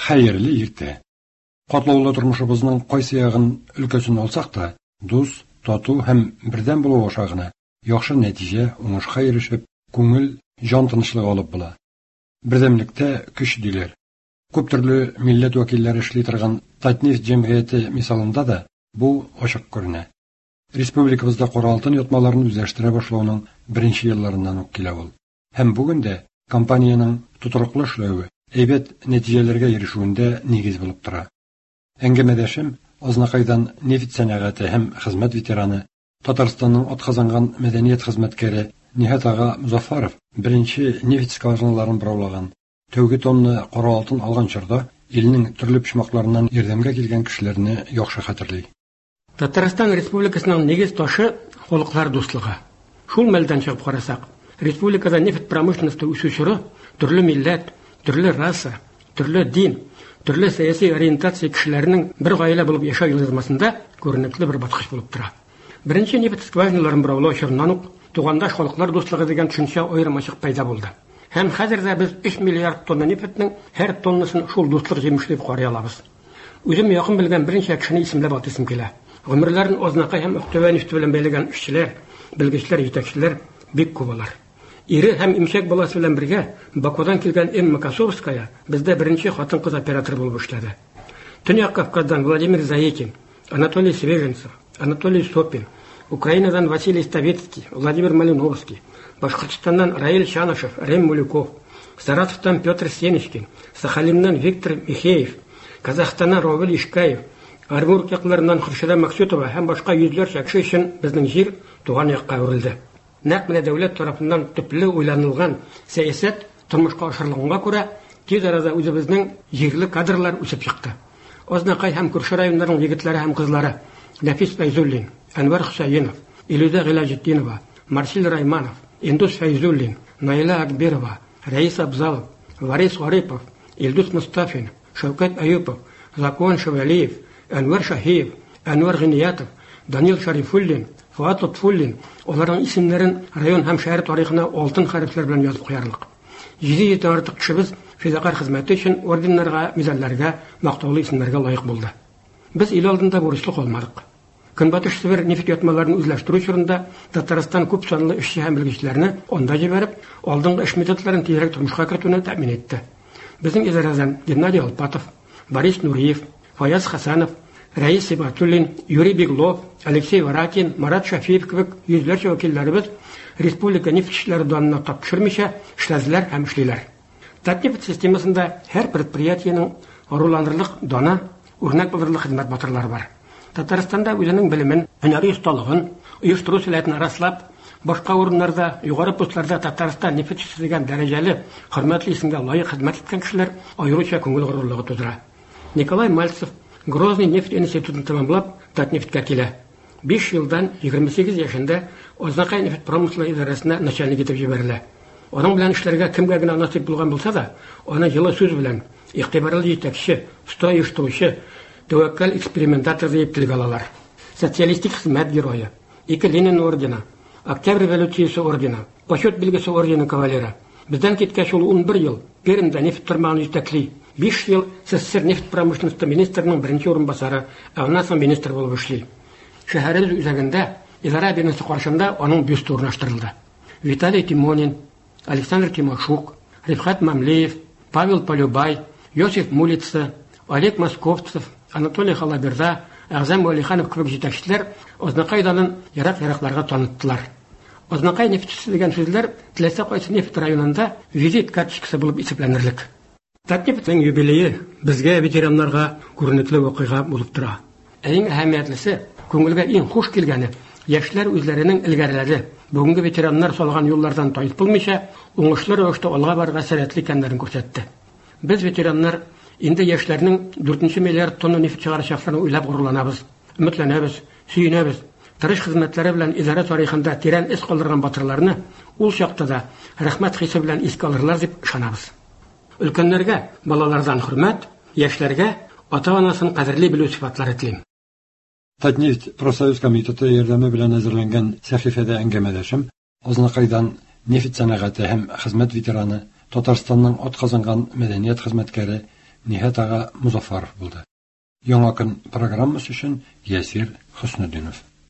Xayrli irte. Катлаулы тормышыбызның кайсы ягын өлкәсен алсак та, дус, тату һәм бердәм булу ашагына яхшы нәтиҗә, уңышка ирешеп, күңел, җан тынычлыгы алып була. Бердәмлектә көч диләр. Күп төрле милләт вәкилләре эшли торган Татнефть җәмгыяте мисалында да бу ачык күренә. Республикабызда кара алтын ятмаларын үзләштерә башлауның беренче елларыннан ук килә ул. Һәм бүген дә компаниянең тутырыклы эшләве әйбәт нәтиҗәләргә ирешүендә нигез булып тора. Әңгәмәдәшем Азнакайдан нефть сәнәгате һәм хезмәт ветераны, Татарстанның атказанган мәдәният хезмәткәре Ниһат ага Музафаров беренче нефть скважиналарын бұраулаган, тәүге тонны кара алтын алган чорда илнең төрле почмакларыннан ярдәмгә килгән кешеләрне яхшы хәтерли. Татарстан Республикасының нигез ташы халыклар дуслыгы. Шул мәлдән чыгып карасак, республикада нефть промышленности үсүчүрө төрле милләт, төрле раса, төрле дин, төрле сәяси ориентация кешеләренең бер гаилә булып яшәү язмасында күренекле бер баткыч булып тора. Беренче нефть скважиналарын бораулау чорыннан ук тугандаш халыклар дуслыгы дигән төшенчә аермачык пайда булды. Һәм хәзер дә без 3 миллиард тонна нефтьнең һәр тоннасын шул дуслык җимеше дип карый алабыз. Үзем якын белгән беренче кешене исемләп атысым килә. Гомерләрен Азнакай һәм Актөбә нефте белән бәйләгән эшчеләр, белгечләр, җитәкчеләр бик күп. Ире һәм имчәк баласы белән бергә Бакудан килгән Эмма Косовская бездә беренче хатын-кыз оператор булып эшләде. Төньяк Кавказдан Владимир Заикин, Анатолий Свеженцев, Анатолий Сопин, Украинадан Василий Ставицкий, Владимир Малиновский, Башкортстаннан Раиль Чанышев, Рем Мулюков, Саратовтан Петр Сенечкин, Сахалиннан Виктор Михеев, Казахстаннан Равил Ишкаев, Оренбург якларыннан Хуршида Максютова һәм башка йөзләрчә кеше өчен безнең җир туган якка әверелде. Нәкъ менә дәүләт тарафыннан төпле уйланылган сәясәт тормышка ашырылганга күрә, тиз арада үзебезнең җирле кадрлар үсеп чыкты. Азнакай һәм күрше районнарның егетләре һәм кызлары Нәфис Фәйзуллин, Әнвәр Хусаинов, Илүзә Гыйлаҗетдинова, Марсил Райманов, Индус Фәйзуллин, Наила Акберова, Раис Абзалов, Варис Гарипов, Илдус Мустафин, Шәүкәт Әюпов, Закуан Шәвәлиев, Әнвәр Шаһиев, Әнвәр Гыниятов, Данил Шарифуллин, Фуат Лутфуллин, оларның исемнәрен район һәм шәһәр тарихына алтын хәрефләр белән язып куярлык. 7 артык кешебез фидакар хезмәте өчен орденнарга, медальләргә, мактаулы исемнәргә лаек булды. Без ил алдында бурычлы калмадык. Көнбатыш Сибир нефть ятмаларын үзләштерү чорында Татарстан күп санлы эшче һәм белгечләрне анда җибәреп, алдынгы эш методларын тизрәк тормышка кертүне тәэмин итте. Безнең идарәдән Геннадий Алпатов, Борис Нуриев, Фаяз Хасанов, Раис Сибатуллин, Юрий Беглов, Алексей Варакин, Марат Шафиев кебек йөзләрчә вәкилләребез республика нефтьчеләре данына тапшырмыйча эшләделәр һәм эшлиләр. Татнефть системасында һәр предприятиенең аруланырлык дана, үрнәк булырлык хезмәт батырлары бар. Татарстанда үзенең белемен, һөнәри осталыгын, оештыру сәләтен раслап, башка урыннарда, югары постларда Татарстан нефтьчесе дигән дәрәҗәле, хөрмәтле исемгә лаек хезмәт иткән кешеләр аеруча күңел горурлыгы тудыра. Николай Мальцев Грозный нефть институтын тәмамлап, Татнефтькә килә. 5 елдан 28 яшендә Азнакай нефть промыслы идарәсенә начальник итеп җибәрелә. Аның белән эшләргә кемгә генә насыйп булган булса да, аны җылы сүз белән игътибарлы җитәкче, оста оештыручы, тәвәккәл экспериментатор дип телгә алалар. Социалистик хезмәт герое, 2 Ленин ордены, Октябрь революциясе ордены, почет белгесе ордены кавалеры. Бездән киткәч ул 11 ел Пермьдә нефть тармагын җитәкли. 5 ел СССР нефть промышленности министрының беренче урынбасары, аннан соң министр булып эшли. Шәһәребез үзәгендә идара бинасы каршында аның бюсты урнаштырылды. Виталий Тимонин, Александр Тимошук, Рифхат Мамлеев, Павел Полюбай, Йосиф Мулица, Олег Московцев, Анатолий Халаберда, Әгъзам Валиханов кебек җитәкчеләр Азнакайдан ярак-яракларга таныттылар. Азнакай нефтьчесе дигән сүзләр теләсә кайсы нефть районында визит карточкасы булып исәпләнерлек. Татнефтьнең юбилее безгә ветераннарга күренекле вакыйга булып тора. Иң әһәмиятлесе, күңелгә иң хуш килгәне, яшьләр үзләренең илгәрләре, бүгенге ветераннар салган юллардан тайпылмыйча, уңышлы рәвештә алга барырга сәләтле икәнлеген күрсәтте. Без ветераннар инде яшьләрнең 4 миллиард тонна нефть чыгарачакларын уйлап горурланабыз, өметләнәбез, сөенәбез. Тырыш хезмәтләре белән идара тарихында тирән эз калдырган батырларны ул чакта да рәхмәт хисе белән искә алырлар дип ышанабыз. Өлкәннәргә балалардан хөрмәт, яшьләргә ата-анасын кадерле белү сыйфатлары телим. Татнефть профсоюз комитеты ярдәме белән әзерләнгән сәхифәдә әңгәмәдәшем Азнакайдан нефть сәнәгате һәм хезмәт ветераны, Татарстанның атказанган мәдәният хезмәткәре Ниһат ага Музафаров булды. Яңа көн программасы өчен Ясир Хөснетдинов.